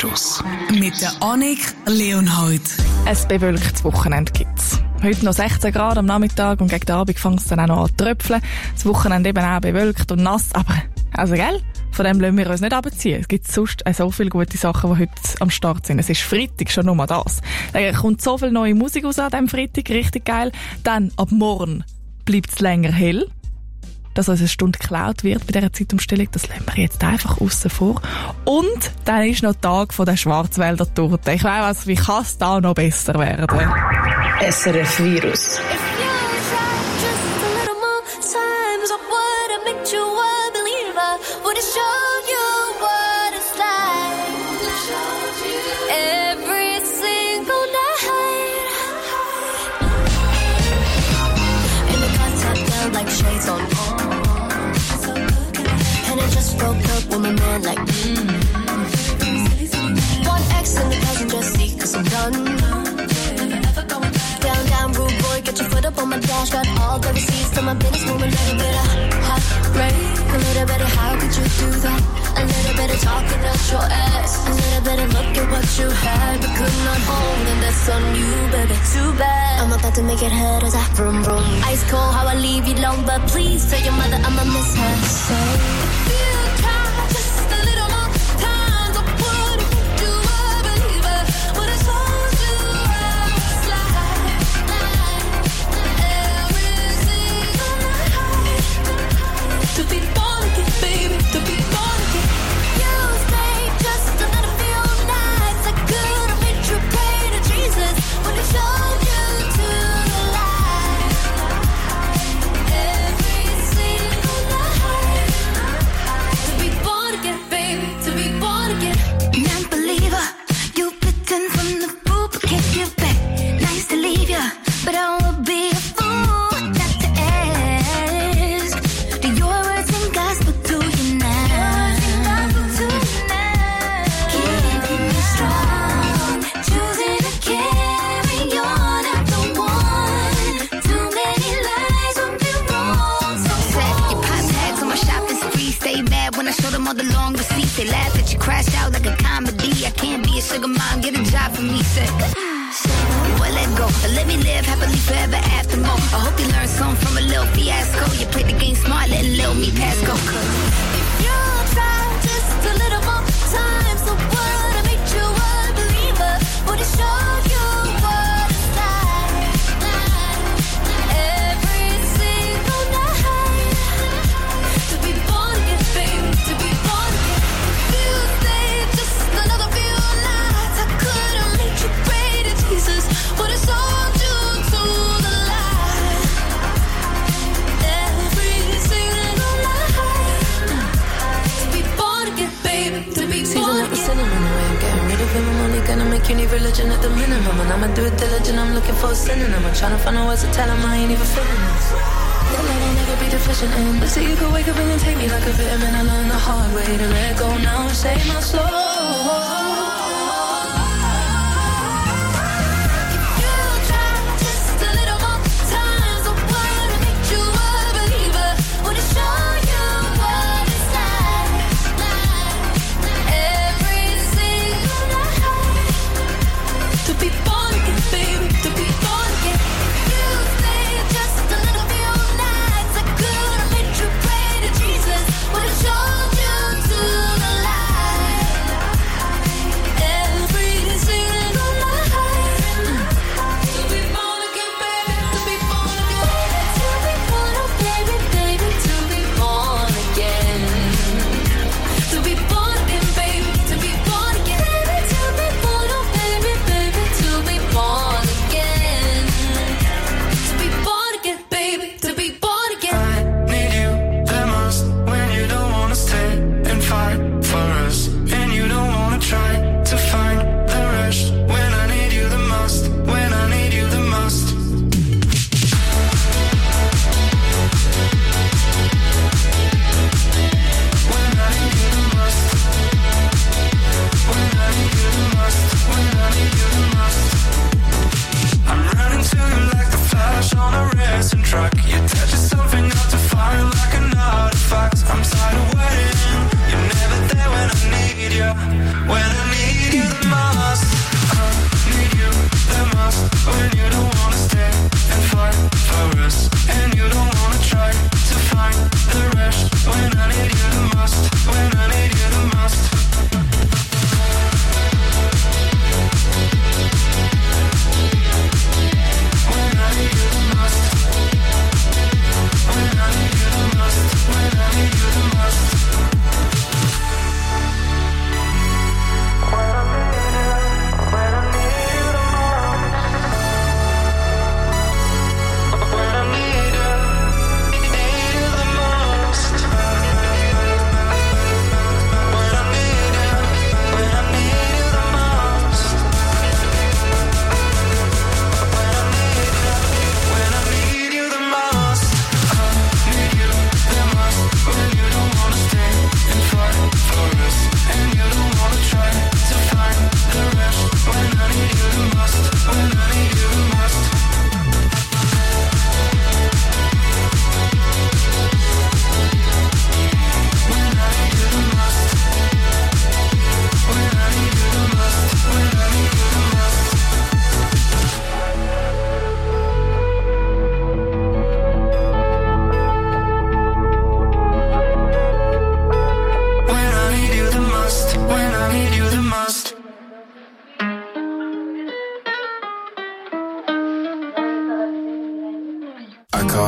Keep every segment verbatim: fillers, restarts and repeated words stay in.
Virus. Mit der Annik Leonhold. Ein bewölktes Wochenende gibt's. Heute noch sechzehn Grad am Nachmittag und gegen den Abend fängt es dann auch noch an zu tröpfeln. Das Wochenende eben auch bewölkt und nass, aber, also gell, von dem lassen wir uns nicht runterziehen. Es gibt sonst so viele gute Sachen, die heute am Start sind. Es ist Freitag, schon nur mal das. Da kommt so viel neue Musik raus an diesem Freitag, richtig geil. Dann, ab morgen, bleibt es länger hell. Dass uns eine Stunde geklaut wird bei dieser Zeitumstellung, das lassen wir jetzt einfach aussen vor. Und dann ist noch Tag von der Schwarzwälder Torte. Ich weiss, wie kann es da noch besser werden? S R F Virus. With my man like mm. One X in the passenger seat cause I'm done. Down, down, rude boy, get your foot up on my dash. Got all the receipts to my business, move a little bit of hot rain. A little bit of how could you do that? A little bit of talking out your ass. A little bit of look at what you had but could not hold. And that's on you, baby, too bad. I'm about to make it head as I vroom vroom. Ice cold, how I leave you alone. But please tell your mother I'ma miss her. So if you just a little more time, I would've made you a believer. Would've told you I was like every single night. To be born again, baby, to be born again. You stayed just a little few nights. I could've made you pray to Jesus. Would've shown you to the light. Every single night. To be born again, baby, to be born again. Non-believer, you bitten from the poop, can't give back. Nice to leave ya, but I would be a fool not to ask. Do your words and gospel to you now? Keeping you strong, choosing to carry on after one. Too many lies won't be wrong. So sad, your pop tags on my shopping spree. Stay mad when I show them all the long receipts. They laugh that you crashed out like a comedy. I can't be a sugar mom, get a job for me. Say, well, let go, let me live happily forever after more. I hope you learned something from a little fiasco. You played the game smart, letting little me pass go. If you try just a little more time, so would've made you a believer. Would've showed you what it's like. Every single night. To be born again, baby, to be born again. If you stayed just another few nights, I could've made you pray to Jesus. Would've sold you to the light. Every single night. To be born again, baby, to be born again. Sinning in the way I'm getting rid of him. I'm only gonna make you need religion at the minimum. And I'ma do it diligent, I'm looking for a synonym. I'm trying to find a words to tell him I ain't even feeling this. That love will never be deficient in. But see, you could wake up and then take me like a vitamin. I learned the hard way to let go now and save my soul. Show you to the light.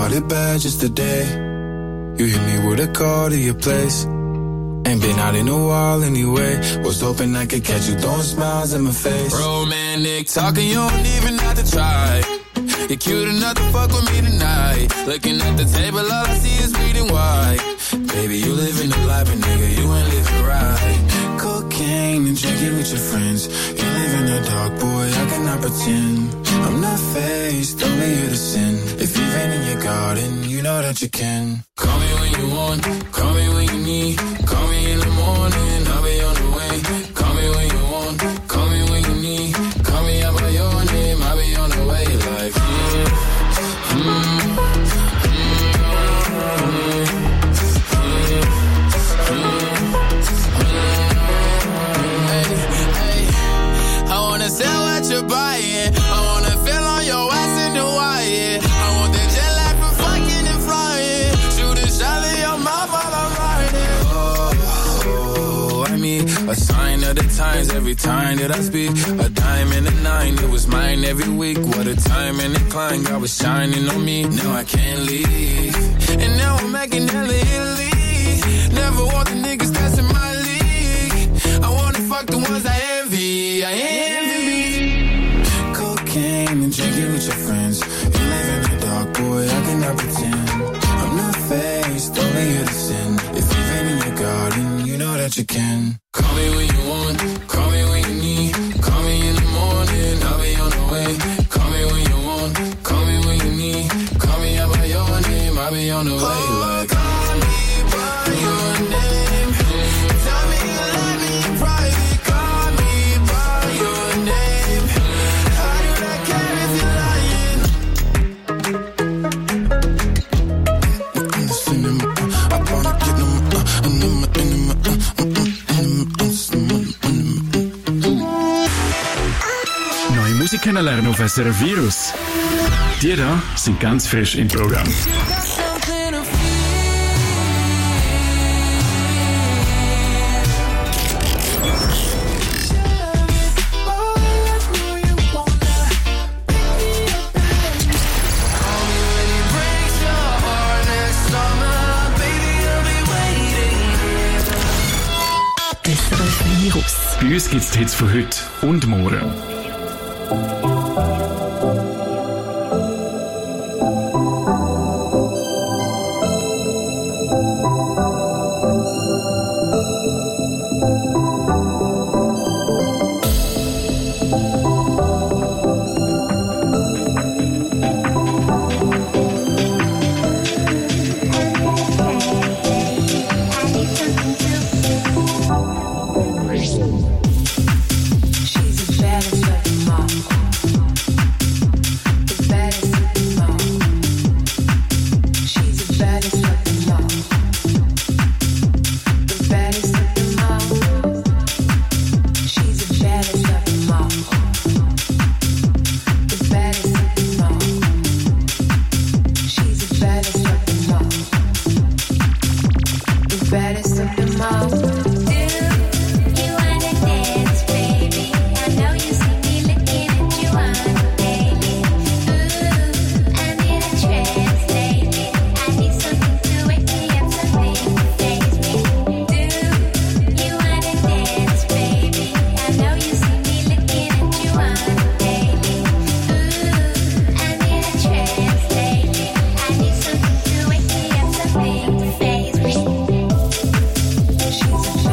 started bad just today. You hit me with a call to your place. Ain't been out in a while anyway. Was hoping I could catch you throwing smiles in my face. Romantic talking, you don't even have to try. You're cute enough to fuck with me tonight. Looking at the table, all I see is bleeding white. Baby, you living the life, but nigga, you ain't living right. Cocaine and drinking with your friends. You live in the dark, boy, I cannot pretend. I'm not faced, only here to sin. If you've been in your garden, you know that you can. Call me when you want, call me when you need. Call me in the morning, I'll be on the way. Call me when you want, call me when you need. Call me out by your name, I'll be on the way. Like, mm, mm, I wanna sell what you're buying. I wanna feel on your ass in Hawaii. I want that jet lag from fucking and flying. Shoot a shot in your mouth while I'm riding. Oh, oh, I mean, a sign of the times every time that I speak. A dime and a nine, it was mine every week. What a time and a climb, God was shining on me. Now I can't leave. And now I'm making hella Italy. Never want the niggas that's in my league. I wanna fuck the ones I envy. I envy. Cocaine and drinking with your friends. You live in the dark, boy, I cannot pretend. I'm not faced, only here to sin. If you've been in your garden, you know that you can. Call me when you want, call me when you need. Call me in the morning, I'll be on the way. Call me when you want, call me when you need. Call me out by your name, I'll be on the way. Like, call me by your name. Tell me you love me in private. Call me by your name. I do not care if you're lying. I wanna get them. Neue Musik kennenlernen auf S R F Virus. Die da sind ganz frisch im Programm. S R F Virus. Bei uns gibt es die Hits von heute und morgen. She's a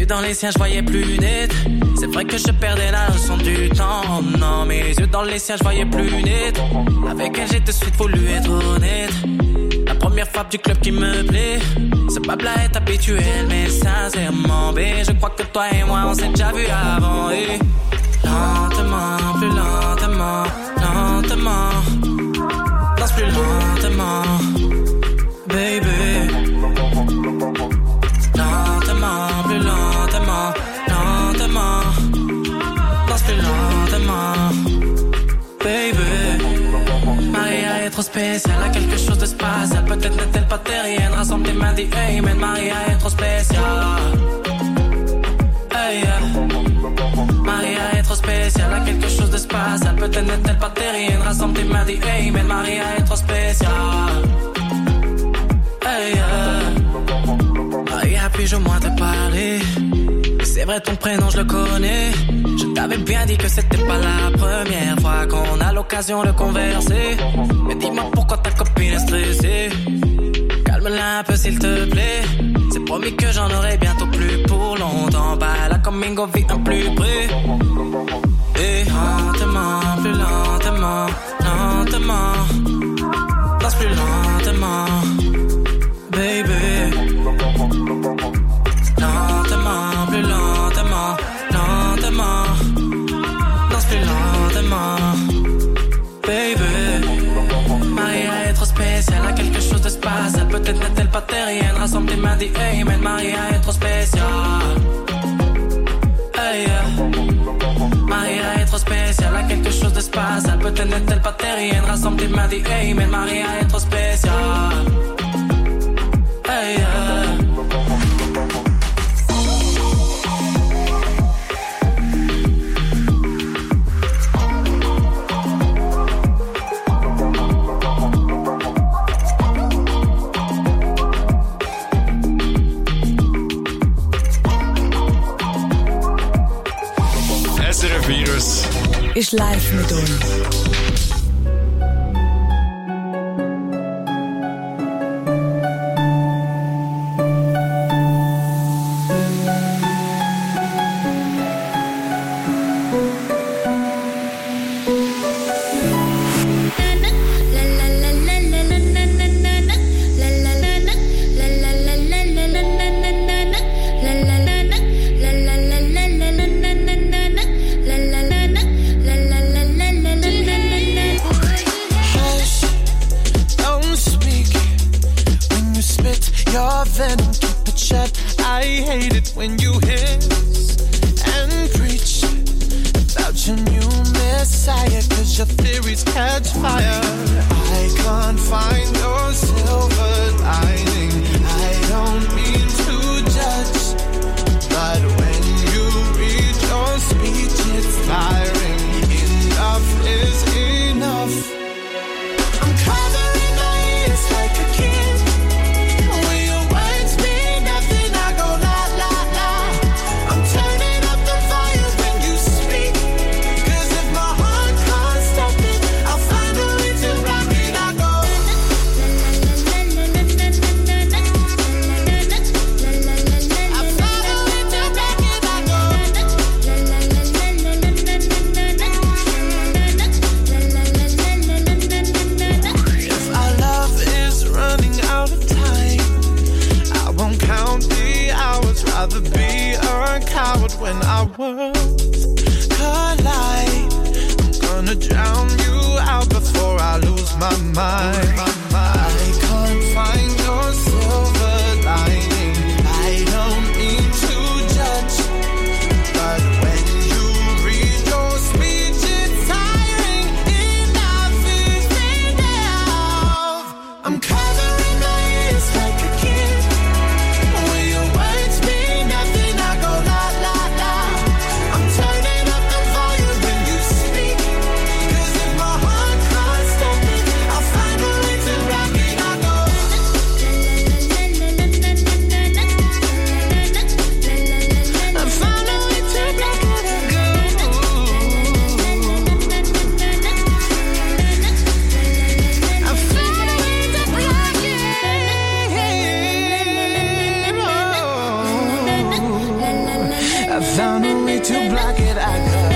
dans les siens, je voyais plus net. C'est vrai que je perdais la notion du temps. Oh non, mes yeux dans les siens, je voyais plus net. Avec elle, j'ai de suite voulu être honnête. La première fois du club qui me plaît. Ce blabla est habituel, mais sincèrement, bé, je crois que toi et moi, on s'est déjà vu avant. Et lentement, plus lentement, lentement. Danse plus lentement, baby. Lentement, plus lentement, lentement. Danse plus lentement, baby. Maria est trop spéciale, a quelque chose de spatial. Peut-être n'est-elle pas terrienne, rassemble tes mains, dis hey, mais Maria est trop spéciale. Hey, yeah. Maria est trop spéciale, a quelque chose de spatial. Peut-être n'est-elle pas terrienne, rassemble tes mains, dis hey, mais Maria est trop spéciale. Hey, yeah. Maria, puis-je au moins te parler? C'est vrai, ton prénom, je le connais. Je t'avais bien dit que c'était pas la première fois qu'on a l'occasion de converser. Mais dis-moi pourquoi ta copine est stressée. Calme-la un peu s'il te plaît. C'est promis que j'en aurai bientôt plus pour longtemps. Bah la coming of un plus près. Et lentement, plus lentement, lentement. Danse plus lentement, baby. Lentement, plus lentement, lentement. Danse plus lentement, baby. Maria est trop spéciale, a quelque chose de spatial. Peut-être n'est-elle pas terrienne, rassemble tes mains, dis hey, mais Maria est trop spéciale. Hey, yeah. Maria est trop spéciale, a quelque chose de spatial. Peut-être n'est-elle pas terrienne, rassemble tes mains, dis hey, mais Maria est trop spéciale. Hey, yeah. Virus ist live mit uns. I found a way to block it. I go.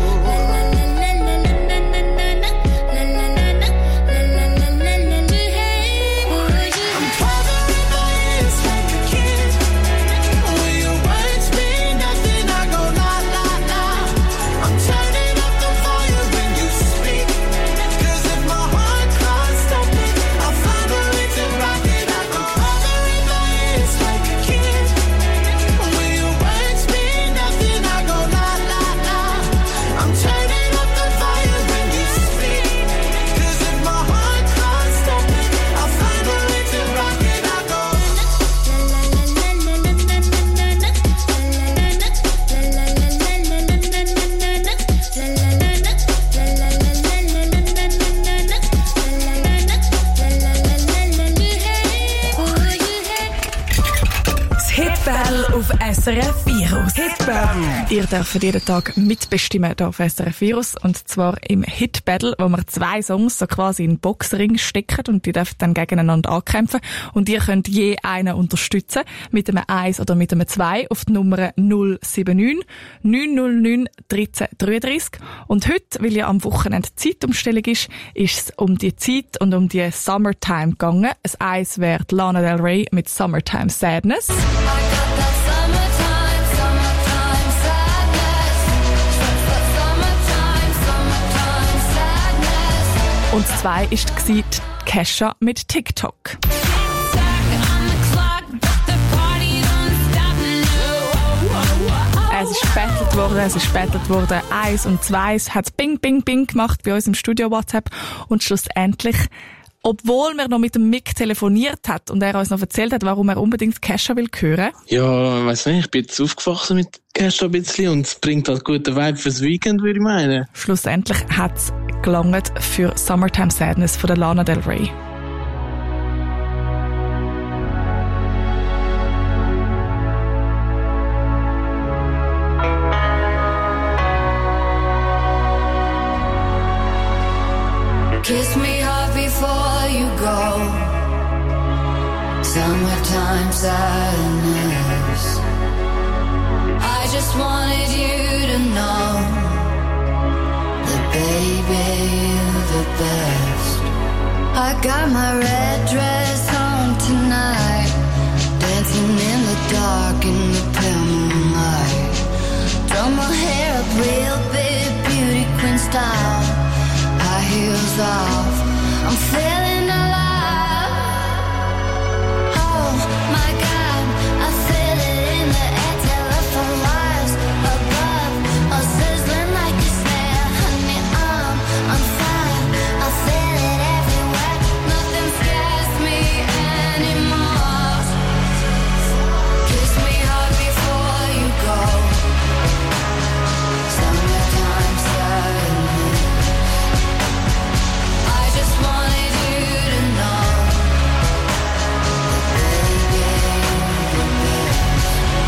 S R F Virus. Hitbattle. Ihr dürft jeden Tag mitbestimmen hier auf S R F Virus. Und zwar im Hitbattle, wo wir zwei Songs so quasi in den Boxring stecken und die dürfen dann gegeneinander ankämpfen. Und ihr könnt je einen unterstützen mit einem eins oder mit einem zwei auf die Nummer null sieben neun neun null neun eins drei drei drei. Und heute, weil ja am Wochenende Zeitumstellung ist, ist es um die Zeit und um die Summertime gegangen. Das eins wäre Lana Del Rey mit Summertime Sadness. Und zwei war Kesha mit TikTok. Es ist gebettelt worden, es ist gebettelt worden. Eins und zwei hat Bing, Bing, Bing gemacht bei uns im Studio WhatsApp. Und schlussendlich, obwohl wir noch mit dem Mick telefoniert hat und er uns noch erzählt hat, warum er unbedingt Kesha will hören. Ja, ich weiss nicht, ich bin jetzt aufgewachsen mit Kesha ein bisschen und es bringt halt guten Vibe fürs Weekend, würde ich meinen. Schlussendlich hat es gelangt für Summertime Sadness von der Lana Del Rey. Kiss me hard before you go. Summertime sadness. I just wanted you to know that baby you're the best. I got my red dress on tonight, dancing in the dark in the pale moonlight. Throw my hair up real big, beauty queen style. High heels off, I'm feeling alive. Oh my God, I feel it in the air, telephone wires above, all sizzling like a snare. Honey, I'm on fire, I feel it everywhere. Nothing scares me anymore. Kiss me hard before you go. Summertime sadness. I just wanted you to know that baby you're the best.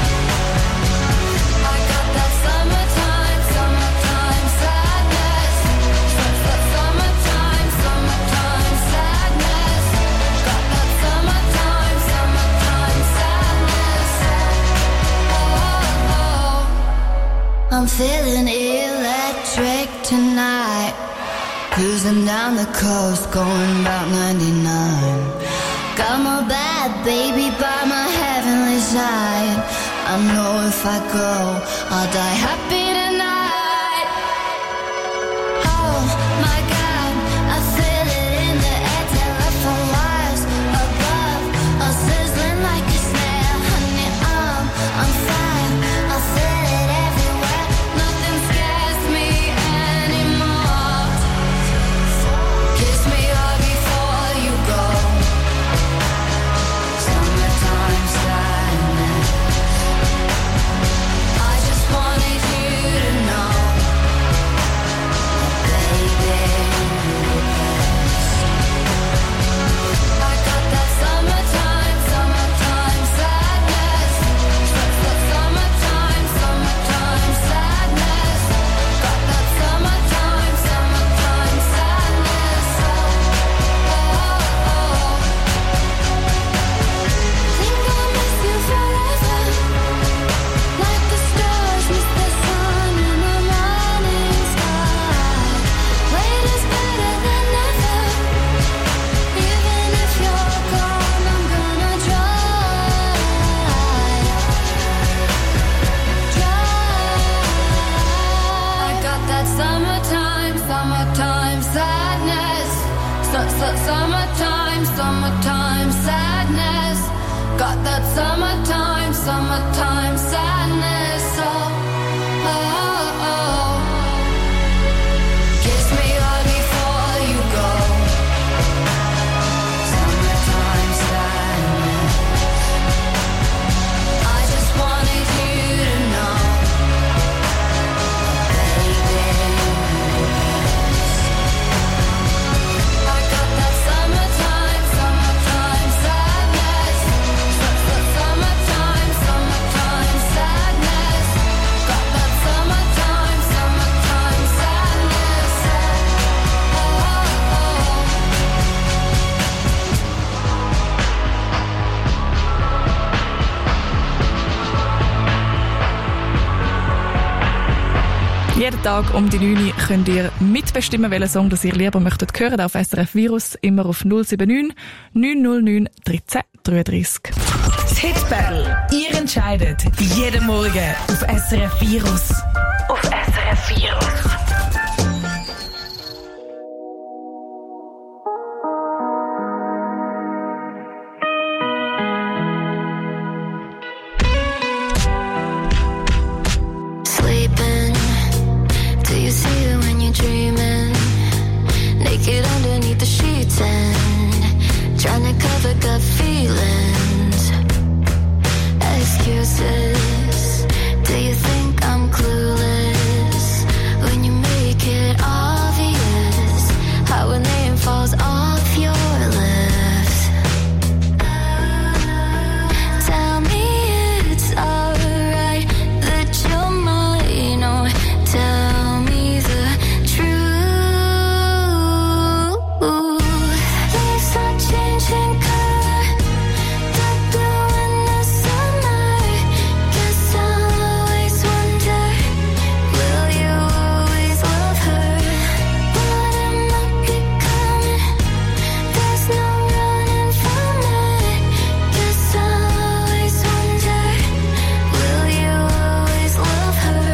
I got that summertime, summertime sadness. That summertime, summertime sadness. Got that summertime, summertime sadness. Oh, I'm feeling electric tonight. Cruising down the coast, going about ninety-nine. Got my bad baby by my heavenly side. I know if I go, I'll die happy tonight. Oh my God, I feel it in the air, telephone wires above, all sizzling like a snare. Honey, I'm on fire, I feel it everywhere. Nothing scares me anymore. Kiss me hard before you go. Summertime sadness. I just wanted you that summertime, summertime sadness. Got that summertime, summertime sadness. Oh, oh, oh. Kiss me hard before you go. Summertime sadness. I just wanted you to know, baby. I got that summertime, summertime sadness. Summertime, summertime sadness. Got that summertime, summertime sadness. Oh, oh, oh. Jeden Tag um die neun Uhr könnt ihr mitbestimmen, welchen Song das ihr lieber möchtet hören auf S R F Virus, immer auf null sieben neun neun null neun dreizehn dreiunddreißig. Das Hitbattle. Ihr entscheidet jeden Morgen auf S R F Virus. Auf S R F Virus. Sleeping, do you see it when you're dreaming? Naked underneath the sheets and trying to cover gut feelings. Excuses, do you think I'm clueless? When you make it obvious how a name falls off your lips. Tell me it's alright that you're mine, or tell me the truth. Leaves are changing color, dark blue in the summer. Guess I'll always wonder, will you always love her? What am I becoming? There's no running from it. Guess I'll always wonder, will you always love her?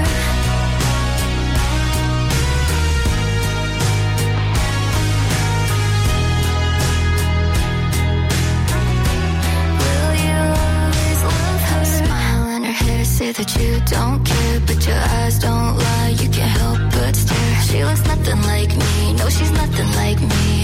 Will you always love her? Smile in her hair, say that you don't care, but your eyes don't lie, you can't help but stare. She looks nothing like me, no, she's nothing like me.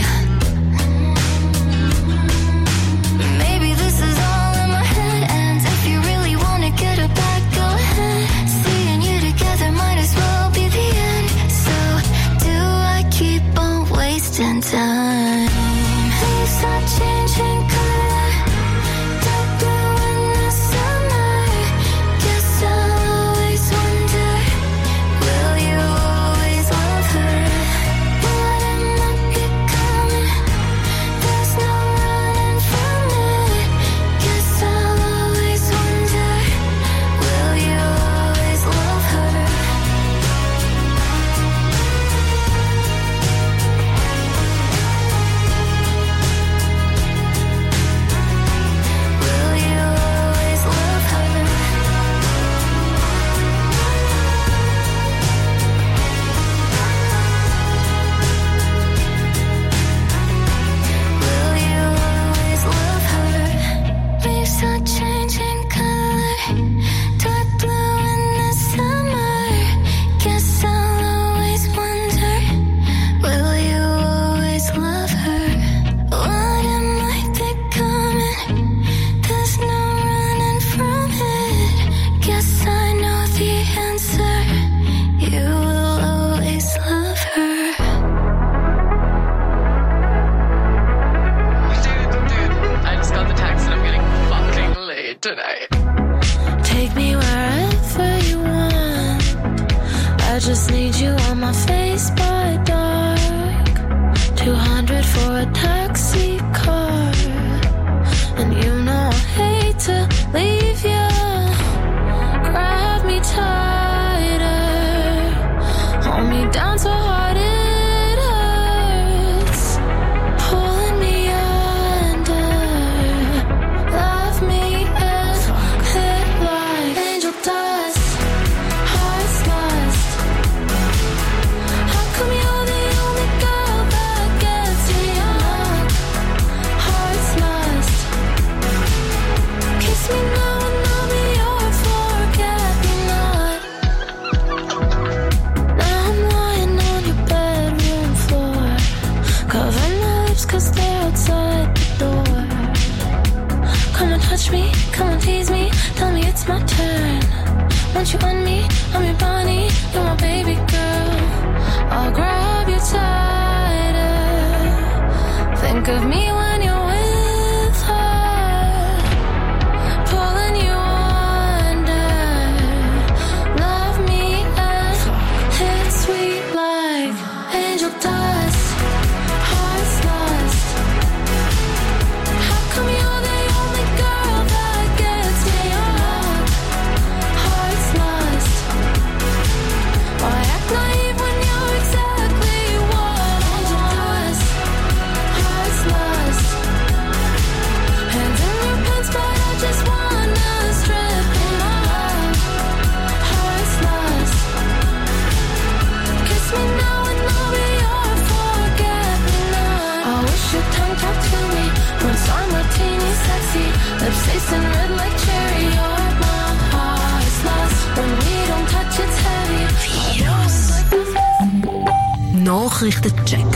Maybe this is all in my head, and if you really wanna get her back, go ahead. Seeing you together might as well be the end. So, do I keep on wasting time? Leaves are changing color, dark blue in the summer. Guess I'll always wonder, will you always love her? What am I becoming? There's no running from it. Guess I'll always wonder, will you always love her? Will you always love her? Will you always love her? Leaves are changing color, dark blue in the summer. Guess I'll always wonder, will you always love her? What am I becoming? There's no running from it. Guess I know the answer. You will always love her. Dude, dude, I just got the text and I'm getting fucking laid tonight. Take me wherever you want. I just need you on my face by dark. Two hundred for a taxi car. And you know I hate to leave you. Grab me tighter. Hold me down so hard it hurts. Pulling me under. Love me and hit like angel dust. Heart's lost. How come you're the only girl that gets me on? won't you lend me? I'm your bunny, you're my baby girl. I'll grab you tighter. Think of me when you're with her, pulling you under. Love me and hit sweet like angel dust. Heart's lost. How come you're the only girl that gets me up? Heart's lost. Why act naive when you're exactly what angel dust? Heart's lost. Hands in your pants, but I just wanna strip them off. Heart's lost. Kiss me now and I'll be your forget-me-not. I wish your tongue talked to me. Once I'm martini sexy, lips tasting red like cherry. You're my heart's lost. When we don't touch, it's heavy. Nachrichtencheck.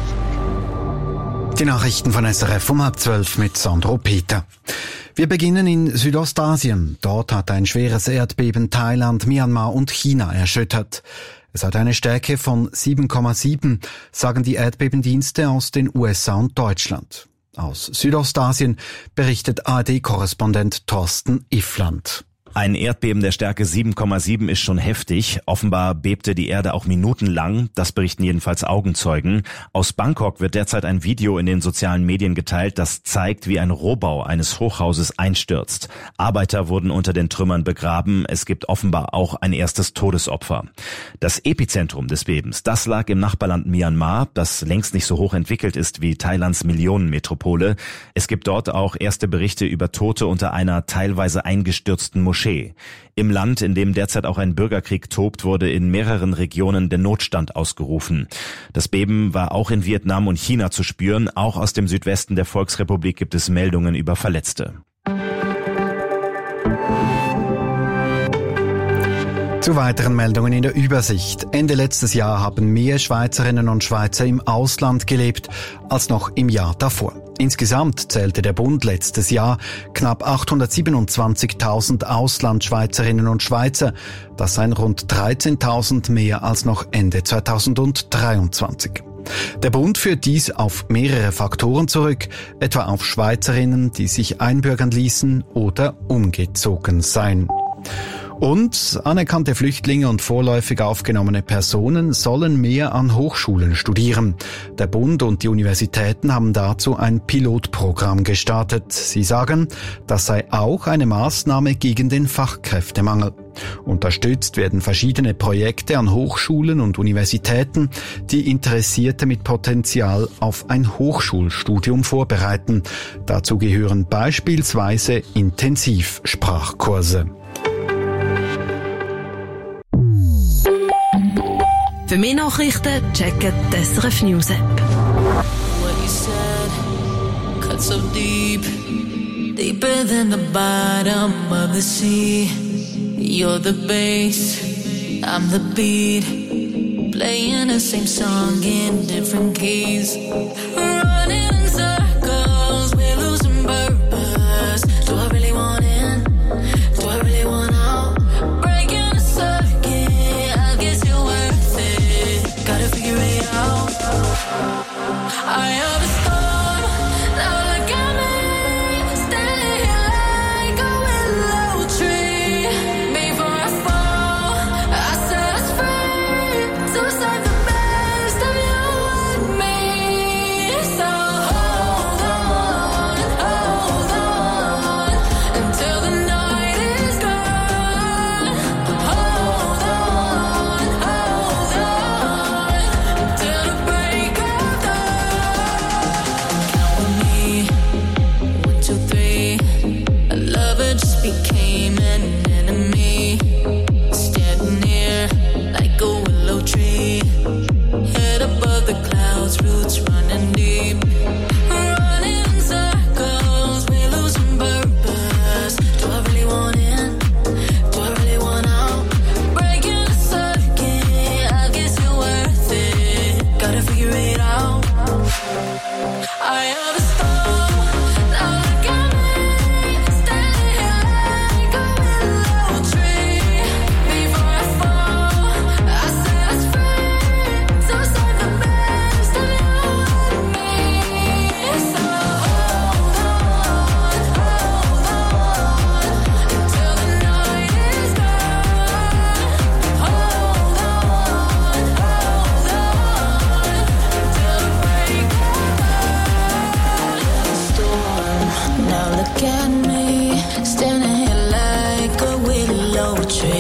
Die Nachrichten von S R F um halb zwölf mit Sandro Peter. Wir beginnen in Südostasien. Dort hat ein schweres Erdbeben Thailand, Myanmar und China erschüttert. Es hat eine Stärke von sieben Komma sieben, sagen die Erdbebendienste aus den U S A und Deutschland. Aus Südostasien berichtet A R D-Korrespondent Thorsten Iffland. Ein Erdbeben der Stärke sieben Komma sieben ist schon heftig. Offenbar bebte die Erde auch minutenlang. Das berichten jedenfalls Augenzeugen. Aus Bangkok wird derzeit ein Video in den sozialen Medien geteilt, das zeigt, wie ein Rohbau eines Hochhauses einstürzt. Arbeiter wurden unter den Trümmern begraben. Es gibt offenbar auch ein erstes Todesopfer. Das Epizentrum des Bebens, das lag im Nachbarland Myanmar, das längst nicht so hoch entwickelt ist wie Thailands Millionenmetropole. Es gibt dort auch erste Berichte über Tote unter einer teilweise eingestürzten Moschee. Im Land, in dem derzeit auch ein Bürgerkrieg tobt, wurde in mehreren Regionen der Notstand ausgerufen. Das Beben war auch in Vietnam und China zu spüren. Auch aus dem Südwesten der Volksrepublik gibt es Meldungen über Verletzte. Zu weiteren Meldungen in der Übersicht. Ende letztes Jahr haben mehr Schweizerinnen und Schweizer im Ausland gelebt als noch im Jahr davor. Insgesamt zählte der Bund letztes Jahr knapp achthundertsiebenundzwanzigtausend Auslandschweizerinnen und Schweizer. Das seien rund dreizehntausend mehr als noch Ende zweitausenddreiundzwanzig. Der Bund führt dies auf mehrere Faktoren zurück, etwa auf Schweizerinnen, die sich einbürgern ließen oder umgezogen seien. Und anerkannte Flüchtlinge und vorläufig aufgenommene Personen sollen mehr an Hochschulen studieren. Der Bund und die Universitäten haben dazu ein Pilotprogramm gestartet. Sie sagen, das sei auch eine Maßnahme gegen den Fachkräftemangel. Unterstützt werden verschiedene Projekte an Hochschulen und Universitäten, die Interessierte mit Potenzial auf ein Hochschulstudium vorbereiten. Dazu gehören beispielsweise Intensivsprachkurse. Für mehr Nachrichten checken die S R F News App. What you said cut so deep, deeper than the bottom of the sea. You're the bass, I'm the beat, playing the same song in different keys. Running in circles, we're losing purpose. Do I really want in? Do I really want out? Breaking the circuit, I guess you're worth it. Gotta figure it out. I am a storm, now look at me, standing here like a willow tree. Before I fall, I set us free to save the best of you and me. So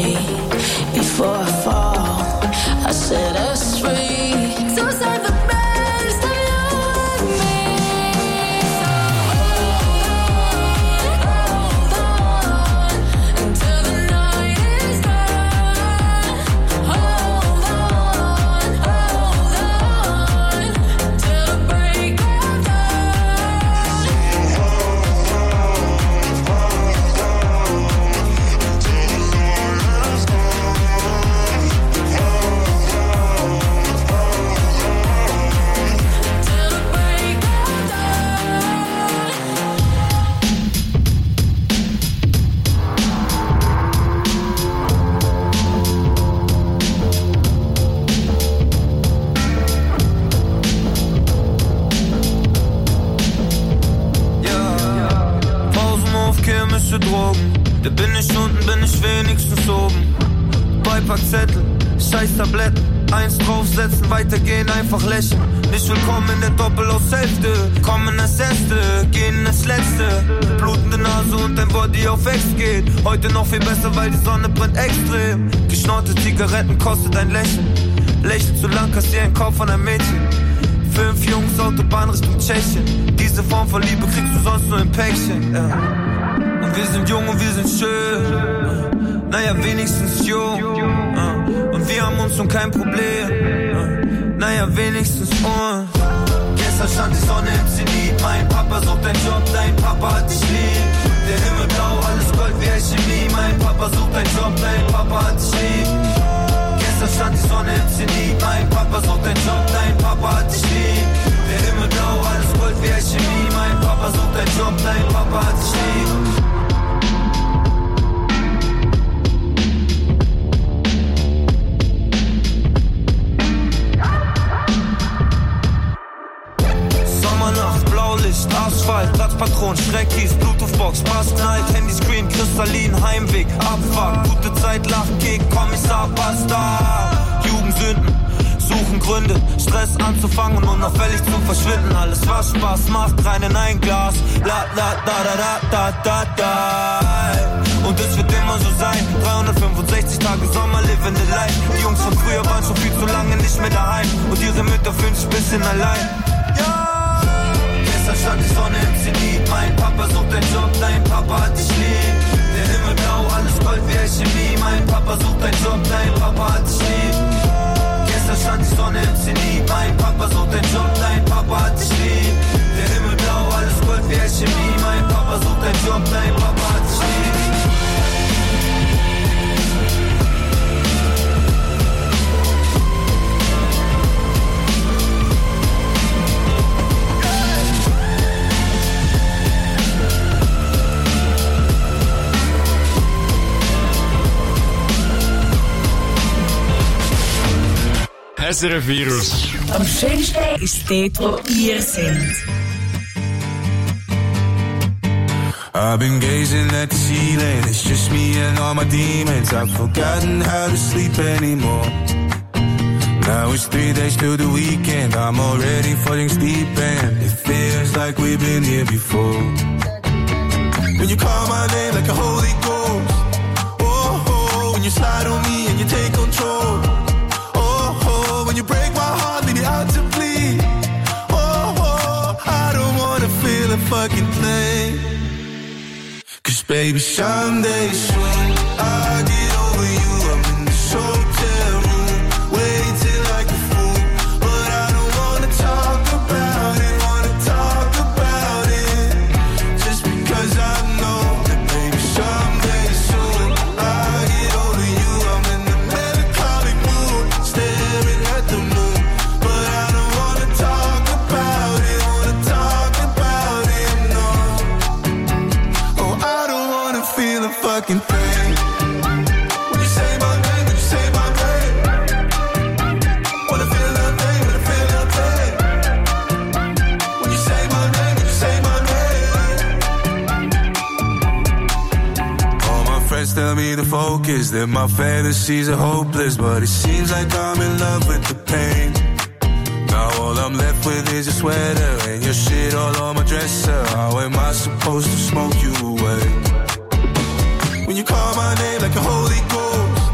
me before I fall. I set us free. So save the best of you and me. So hold on until the night is done. Hold on, hold on till the break of chemische Drogen. Da bin ich unten, bin ich wenigstens oben. Beipackzettel, scheiß Tabletten. Eins draufsetzen, weitergehen, einfach lächeln. Nicht willkommen in der Doppel aus Hälfte. Kommen als Erste, gehen als Letzte. Blutende Nase und dein Body auf Ex geht. Heute noch viel besser, weil die Sonne brennt extrem. Geschnorte Zigaretten kostet ein Lächeln. Lächelt zu lang, kassier ein Kopf von einem Mädchen. Fünf Jungs, Autobahn Richtung Tschechien. Diese Form von Liebe kriegst du sonst nur im Päckchen, ja. Und wir sind jung und wir sind schön. Naja, wenigstens jung. Ja. Und wir haben uns um kein Problem. Ja. Naja, wenigstens uns. Gestern stand die Sonne im Zenit. Mein Papa sucht einen Job, dein Papa hat dich lieb. Der Himmel blau, alles Gold wie Alchemie. Mein Papa sucht einen Job, dein Papa hat dich lieb. Gestern stand die Sonne im Zenit. Mein Papa sucht einen Job, dein Papa hat dich lieb. Der Himmel blau, alles Gold wie Alchemie. Mein Papa sucht einen Job, dein Papa hat dich lieb. Sommernacht, Blaulicht, Asphalt, Platzpatron, Schreckis, Bluetooth-Box, Passknallt, Handyscreen, Kristallin, Heimweg, Abfahrt, gute Zeit, Lachen, Kick, Kommissar, Basta. Jugendsünden, suchen Gründe, Stress anzufangen und unauffällig zu verschwinden. Alles was Spaß macht, rein in ein Glas, la la da da da da da da. Und es wird immer so sein, dreihundertfünfundsechzig Tage Sommer, living the life. Die Jungs von früher waren schon viel zu lange nicht mehr daheim und ihre Mütter fühlen sich ein bisschen allein. Gestern stand die Sonne im Zenit. Mein Papa sucht einen Job, dein Papa hat dich lieb. Der Himmel blau, alles Gold wie Alchemie. Mein Papa sucht einen Job, dein Papa hat dich lieb. Gestern stand die Sonne im Zenit. Mein Papa sucht einen Job, dein Papa hat dich lieb. Der Himmel blau, alles Gold wie Alchemie. Mein Papa sucht einen Job, dein Papa hat dich lieb. S R F Virus. Am schönsten ist dort, wo ihr seid. I've been gazing at the ceiling, it's just me and all my demons. I've forgotten how to sleep anymore. Now it's three days till the weekend, I'm already falling asleep and it feels like we've been here before. When you call my name like a Holy Ghost, oh, oh, when you slide on me and you take control. When you break my heart, leave me out to bleed. Oh, oh, I don't wanna feel a fucking thing. Cause baby, someday soon I'll get over you. I'm in this hotel room, waiting like a fool. But I don't wanna talk about it, wanna talk about it. Just because I know that baby, someday soon I'll get over you. I'm in the melancholic mood, staring at the moon. But I don't wanna talk about it, wanna talk about it, no. Oh, I don't wanna feel a fucking thing. When you say my name, when you say my name, wanna feel nothing, wanna feel nothing. When you say my name, when you say my name. All my friends tell me to focus, that my fantasies are hopeless, but it seems like I'm in love with the pain. Now all I'm left with is your sweater and your shit all on my dresser. How am I supposed to smoke you away? When you call my name like a Holy Ghost,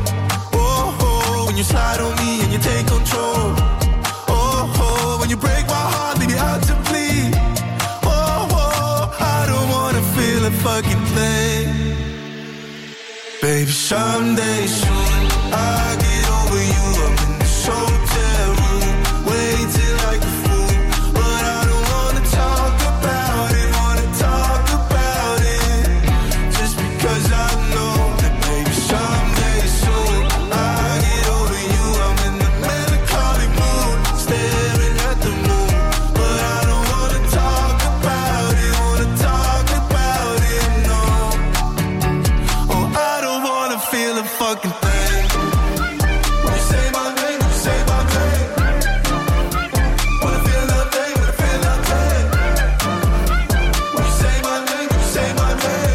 someday soon I get over you. I'm in this hotel room, waiting like a fool, but I don't wanna talk about it, wanna talk about it, just because I know that maybe someday soon I get over you. I'm in the melancholy mood, staring at the moon, but I don't wanna talk about it, wanna talk about it, no. Oh, I don't wanna feel a fucking thing. When you say my name, when you say my name, wanna feel nothing, wanna feel nothing. When you say my name, when you say my name,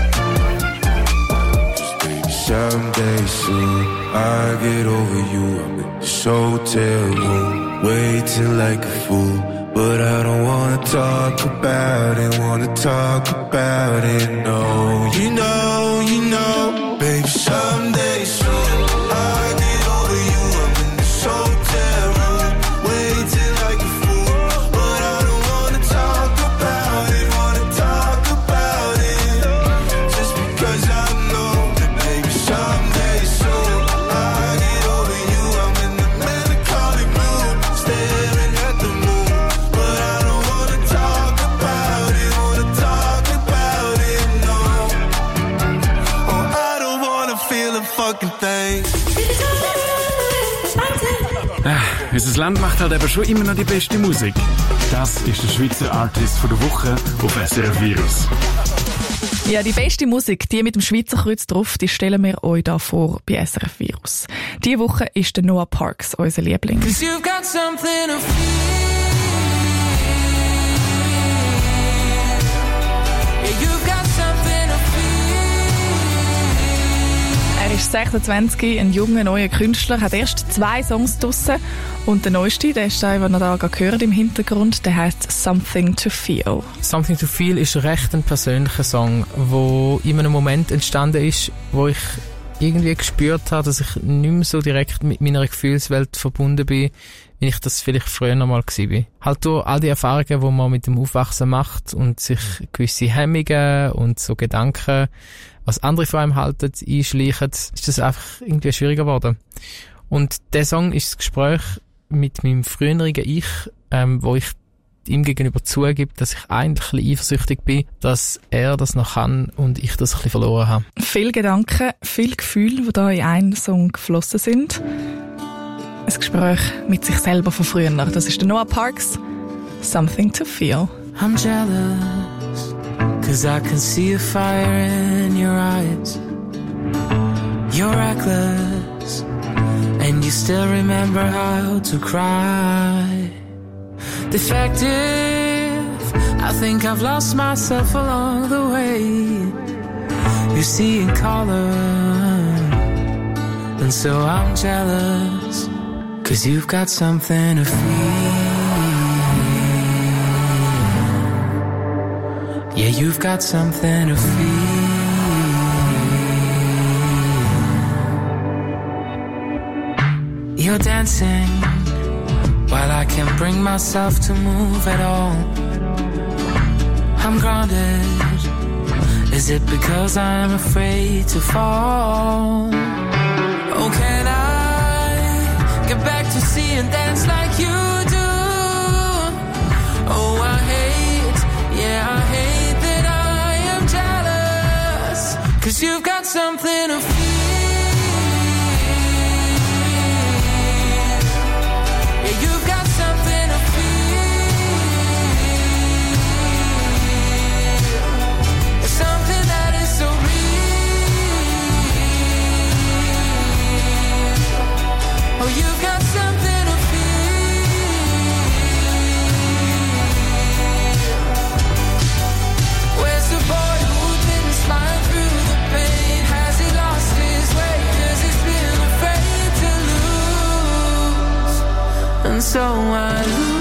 just maybe someday soon I get over you. I'm in this hotel room, waiting like a fool, but I don't wanna talk about it, wanna talk about it, no. You know, you know, baby, someday soon I get over you. I'm in this hotel room, waiting like a fool, but I don't wanna talk about it, wanna talk about it, just because I know that maybe someday soon I get over you. I'm in the melancholy mood, staring at the moon, but I don't wanna talk about it, wanna talk about it, no. Oh, I don't wanna feel a fucking thing. Äh, unser Land macht halt eben schon immer noch die beste Musik. Das ist der Schweizer Artist von der Woche auf S R F Virus. Ja, die beste Musik, die mit dem Schweizer Kreuz drauf, die stellen wir euch da vor bei S R F Virus. Diese Woche ist der Noah Parks unser Liebling. 'Cause you've got something to feel. Yeah, you've got something to Er ist sechsundzwanzig, ein junger, neuer Künstler, hat erst zwei Songs draussen. Und der neueste, der ist der, den ihr da gerade hört im Hintergrund, der heisst «Something to Feel». «Something to Feel» ist recht ein persönlicher Song, der in einem Moment entstanden ist, wo ich irgendwie gespürt habe, dass ich nicht mehr so direkt mit meiner Gefühlswelt verbunden bin, wie ich das vielleicht früher noch mal gewesen bin. Halt durch all die Erfahrungen, die man mit dem Aufwachsen macht und sich gewisse Hemmungen und so Gedanken, was andere von einem halten, einschleichen, ist das einfach irgendwie schwieriger geworden. Und der Song ist das Gespräch mit meinem früheren Ich, ähm, wo ich ihm gegenüber zugebe, dass ich eigentlich ein bisschen eifersüchtig bin, dass er das noch kann und ich das ein bisschen verloren habe. Viele Gedanken, viele Gefühle, die da in einen Song geflossen sind. Ein Gespräch mit sich selber von früher. Das ist der Noah Parks, «Something to Feel». I'm jealous, 'cause I can see a fire in your eyes. You're reckless, and you still remember how to cry. Defective, I think I've lost myself along the way. You see in color, and so I'm jealous, 'cause you've got something to feel. Yeah, you've got something to feel. You're dancing while I can't bring myself to move at all. I'm grounded. Is it because I'm afraid to fall? Oh, can I get back to see and dance like you do? Oh, I hate, yeah, I hate that I am jealous, 'cause you've got something to feel. Yeah, you've got something to feel. It's something that is so real. Oh, you've got something to feel. Where's the boy who didn't smile through the pain? Has he lost his way? 'Cause he's been afraid to lose. And so I lose.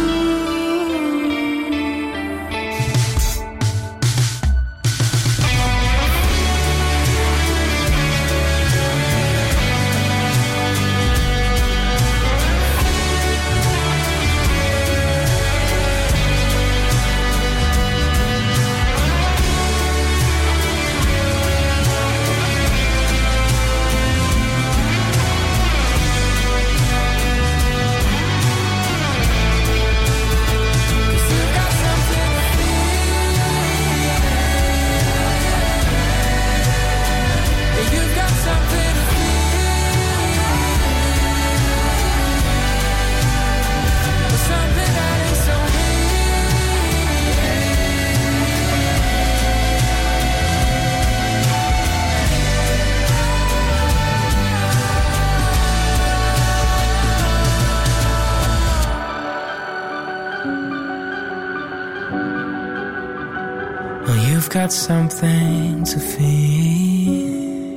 you've got something to feel.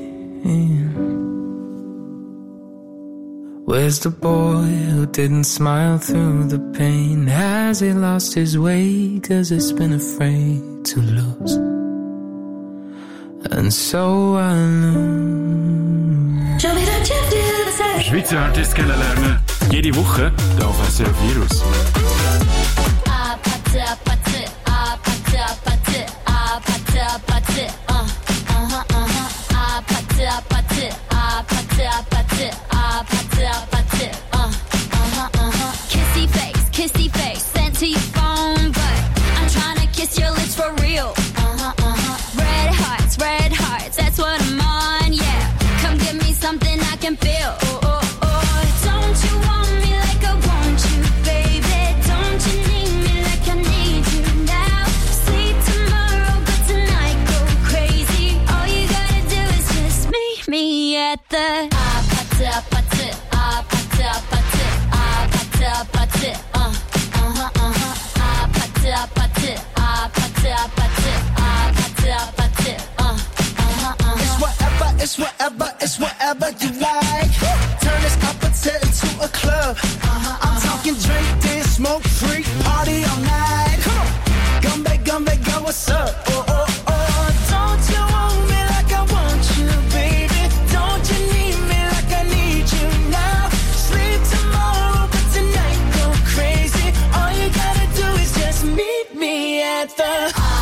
Where's the boy who didn't smile through the pain? Has he lost his way? Cause he's been afraid to lose. And so I lose. Schweizer Artists kennenlernen. Jede Woche hier auf S R F Virus. Kissy face, kissy face, sent to your phone, but I'm trying to kiss your lips for real. Uh-huh, uh-huh. Red hearts, red hearts, that's what I'm on, yeah. Come give me something I can feel. Oh, oh, oh. Don't you want me like I want you, baby? Don't you need me like I need you now? Sleep tomorrow, but tonight go crazy. All you gotta do is just meet me at the It's whatever, it's whatever you like. Turn this appetite into a club. Uh-huh, I'm talking drink, dance, smoke, freak, party all night. Come on, Gumbe, Gumbe, go, what's up? Oh, oh, oh. Don't you want me like I want you, baby? Don't you need me like I need you now? Sleep tomorrow, but tonight go crazy. All you gotta do is just meet me at the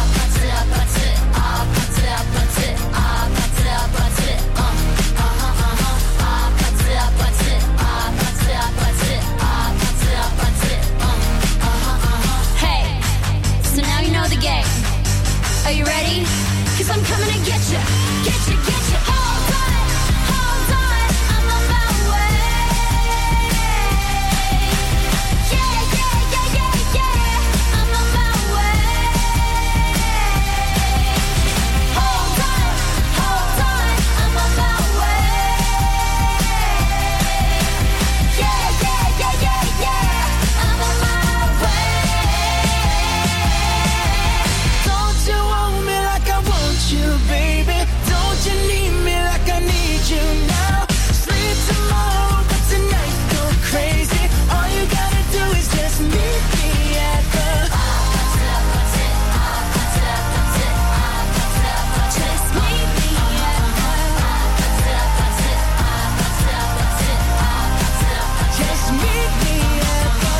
Are you ready? Cause I'm coming to get you, get you, get you. Hold on, hold on, I'm on my way. Yeah, yeah, yeah, yeah, yeah, I'm on my way. Hold on, hold on, I'm on my way. Yeah, yeah, yeah, yeah, yeah, I'm on my way. Don't you want me like I want you, baby? Don't you need me like I need you now? Sleep tomorrow, but tonight go crazy. All you gotta do is just meet me at the Just meet me at the Just meet me at the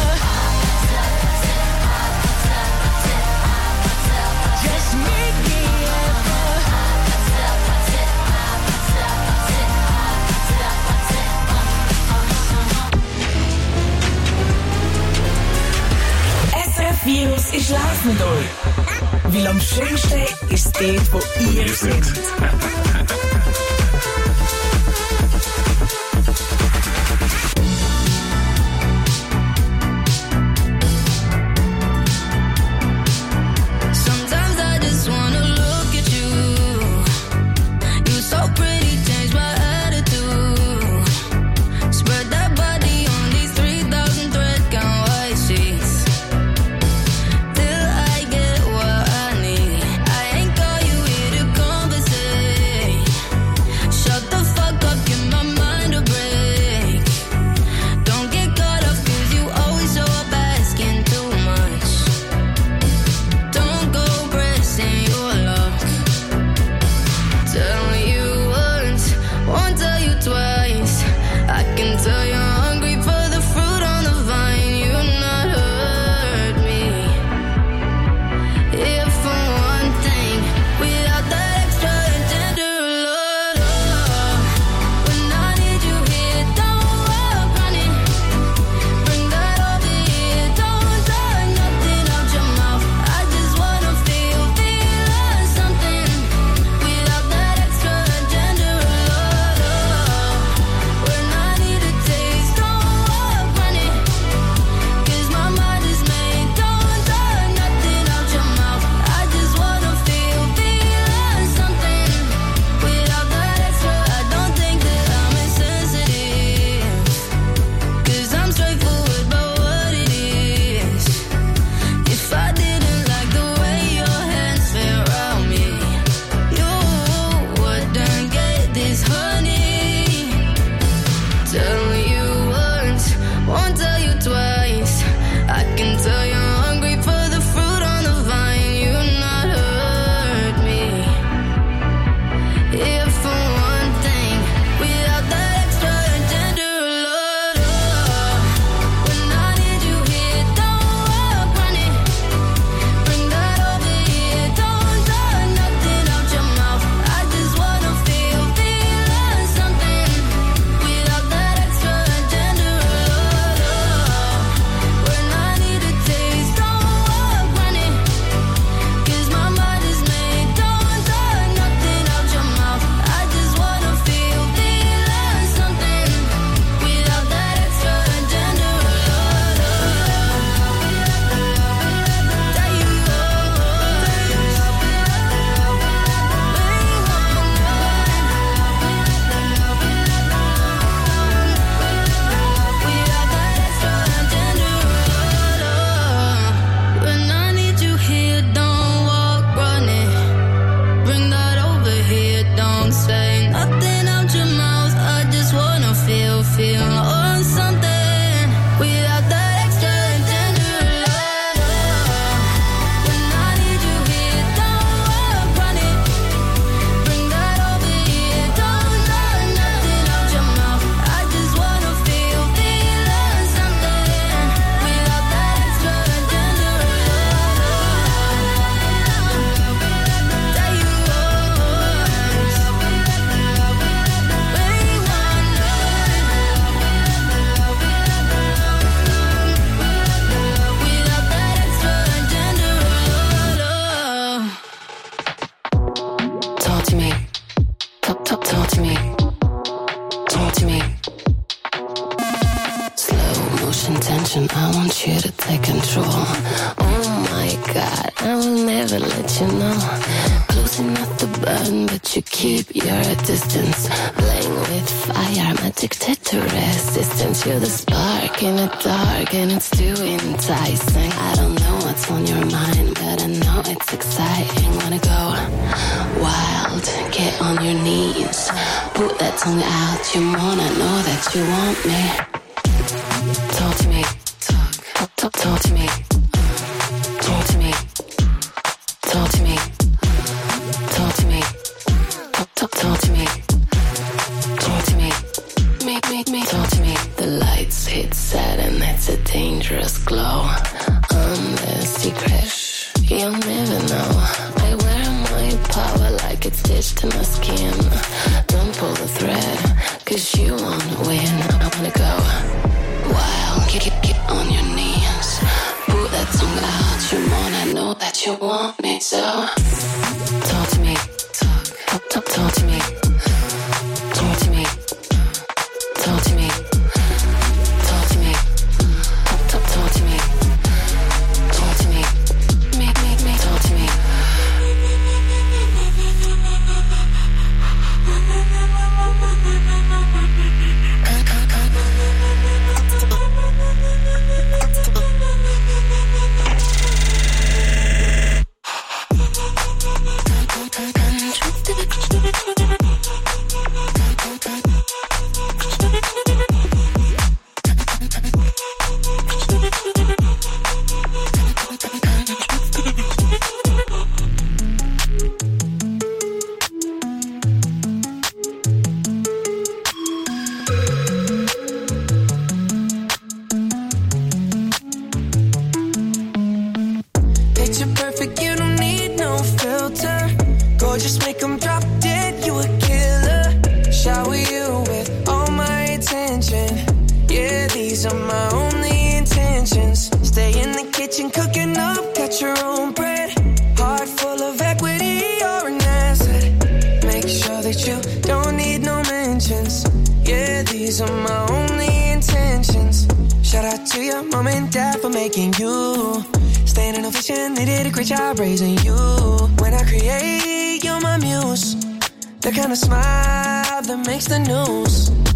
Just meet me at the S R F Virus ist live mit euch. Weil am schönsten ist es dort, wo ihr seid. Sometimes I just wanna look at you. You're so pretty, change my attitude. Spread that body on these three thousand thread count white sheets. Till I get what I need. I ain't call you here to conversate. feel on something without that extra and tender love. When I need you here, don't walk on it. Bring that over here, don't let nothing out your mouth. I just wanna feel, feel on something without that extra and tender love. Tell you Talk to me. Talk, talk, talk to me. Talk to me. Slow motion tension, I want you to take control. Oh my God, I will never let you know. Close enough to burn, but you keep your distance. Playing with fire, I'm addicted to resistance. You're the spark in the dark, and it's too enticing. I don't know what's on your mind, but I know it's exciting. Wanna go wild, get on your knees. Put that tongue out, you wanna know that you want me. Talk to me, talk, talk, talk, talk to me. Talk to me, talk to me. Talk to me, talk, talk, talk to me. Talk to me, make, make, make, talk to me. The lights hit sad and it's a dangerous glow. I'm the secret, you'll never know. I wear my power like it's stitched in my skin. Don't pull the thread, cause you wanna win. I wanna go wild, get, get, get on your knees. Put that tongue out, you wanna know that you want me. So talk to me, talk, talk, talk, talk to me. Talk to me, talk to me. Talk to me, talk, talk, talk to me. Talk to me, make, make, make, talk to me. Picture perfect, you don't need no filter. Gorgeous, make 'em drop dead, you a killer. Shower you with all my attention. Yeah, these are my only intentions. Stay in the kitchen, cooking up, cut your own bread. Heart full of equity, you're an asset. Make sure that you don't need no mentions. Yeah, these are my only intentions. Shout out to your mom and dad for making you. Standing ovation, they did a great job raising you. When I create, you're my muse. The kind of smile that makes the news.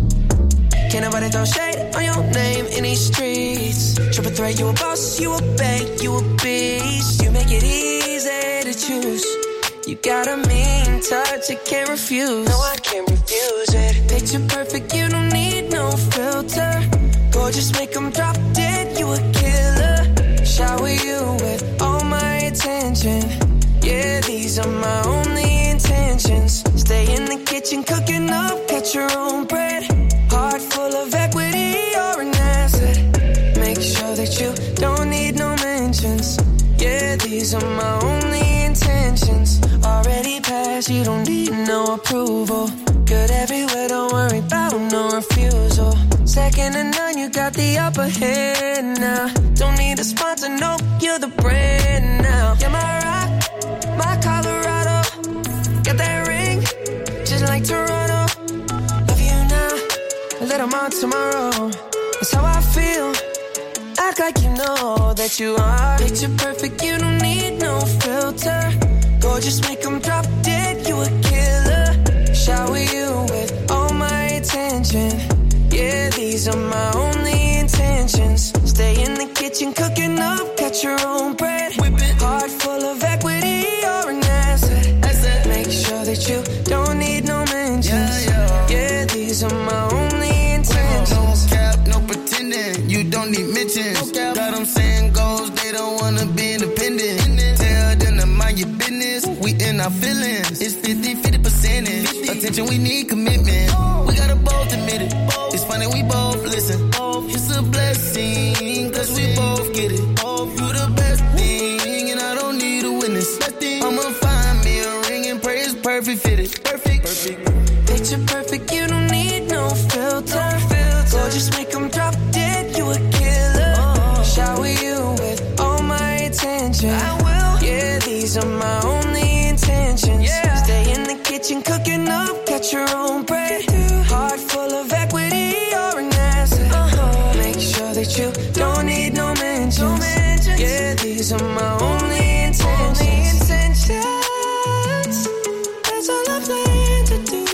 Can't nobody throw shade on your name in these streets. Triple threat, you a boss, you a bank, you a beast. You make it easy to choose. You got a mean touch, I can't refuse. No, I can't refuse it. Picture perfect, you don't need no filter. Gorgeous, make 'em drop dead, you a killer. Shower you with all my attention. Yeah, these are my only intentions. Stay in the kitchen, cooking up, cut your own bread. Heart full of equity, you're an asset. Make sure that you don't need no mentions. Yeah, these are my only intentions. Already passed, you don't need no approval. Good everywhere, don't worry about no refusal. Second to none, you got the upper hand now. Don't need a sponsor, no, you're the brand now. You're my rock, my Colorado. Got that ring, just like Toronto. Love you now, a little more tomorrow. That's how I feel. Act like you know that you are. Picture perfect, you don't need no filter. Gorgeous, make 'em drop dead, you a killer. Shower you with all my attention. Yeah, these are my only intentions. Stay in the kitchen, cooking up, cut your own bread. Heart full of equity, you're an asset. Make sure that you don't need no mentions. Yeah, these are my only intentions. we need commitment. We gotta both admit it. It's funny we both listen. It's a blessing, cause we both get it. You the best thing, and I don't need a witness. I'ma find me a ring and pray it's perfect fitted. Perfect. Perfect. Picture perfect, you don't need no filter. Gorgeous, make them drop dead, you a killer. Shower you with all my attention. I will. Yeah, these are my only intentions. Yeah. Stay in the kitchen cooking up, catch your own bread. Heart full of equity, you're an asset. Uh-huh. Make sure that you don't need no mentions. No mentions. Yeah, these are my only intentions. Only intentions. That's all I plan to do.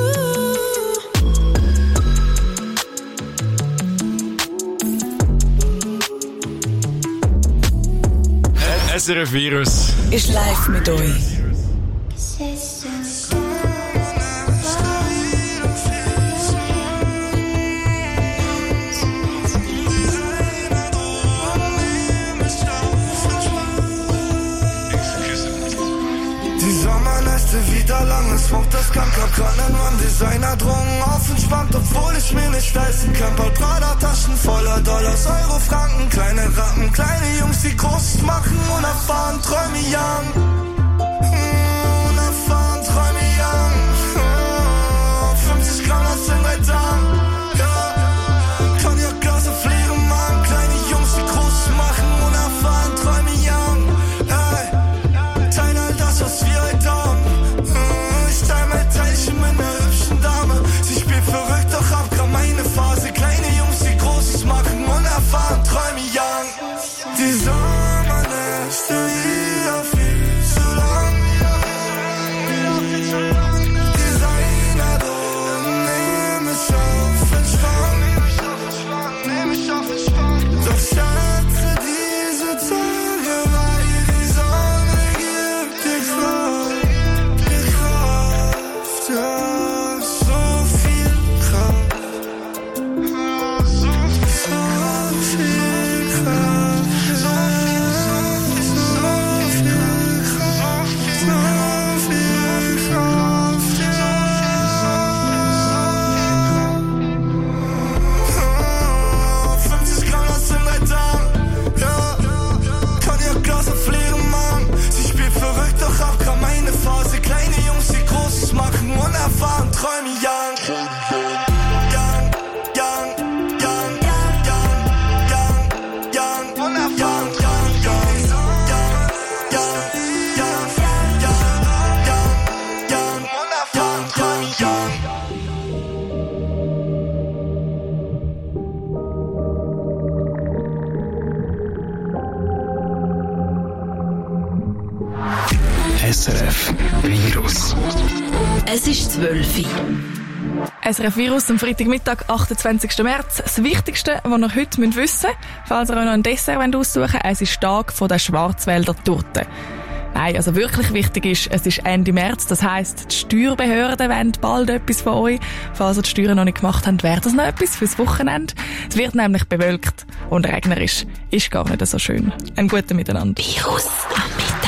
S R F Virus ist live mit euch. Die Sommernächte wieder lang, es braucht das Ganker, kann man Designer drungen auf entspannt, obwohl ich mir nicht leisten kann. Bald Prada Taschen voller Dollars, Euro, Franken, kleine Rappen, kleine Jungs, die groß machen, unerfahren, träume young. Mm, unerfahren, träume young. Mm, fünfzig Gramm aus den drei Tagen, ja. Cognac-Glas auf leerem Magen, kleine Jungs, die groß machen, unerfahren, träume young. Hey, teil all das, was wir heute haben. Ich teil mein Teilchen mit einer hübschen Dame. Sie spielt verrückt, doch hab grad meine Phase. Kleine Jungs, die Großes machen, unerfahren, träume young. Die Sommernächte wieder viel zu lang. Designer Drogen, nehm ich auf entspannt. Doch schätze diese Tage, weil die Sonne gibt dir Kraft. Die Kraft, ja, so viel Kraft. So viel Kraft. So viel Kraft. So viel Kraft, ja. fünfzig Gramm aus den drei Tagen, ja. Cognac-Glas auf leerem Magen. Sie spielt verrückt, doch hab grad meine Phase. Kleine Jungs, die Großes machen, unerfahren, träume young. Young, young, young, young, young, young, unerfahren, young, young, young, young, young, young, young, unerfahren, träume young. S R F Virus. Es ist zwölf Uhr. S R F Virus am Freitagmittag, achtundzwanzigsten März. Das Wichtigste, was ihr heute wissen müsst, falls ihr euch noch ein Dessert aussuchen wollt, es ist Tag von der Schwarzwälder Torte. Nein, also wirklich wichtig ist, es ist Ende März, das heisst, die Steuerbehörden wollen bald etwas von euch. Falls ihr die Steuern noch nicht gemacht habt, wäre das noch etwas fürs Wochenende. Es wird nämlich bewölkt und regnerisch. Ist gar nicht so schön. Einen guten Miteinander. Virus am Mittag.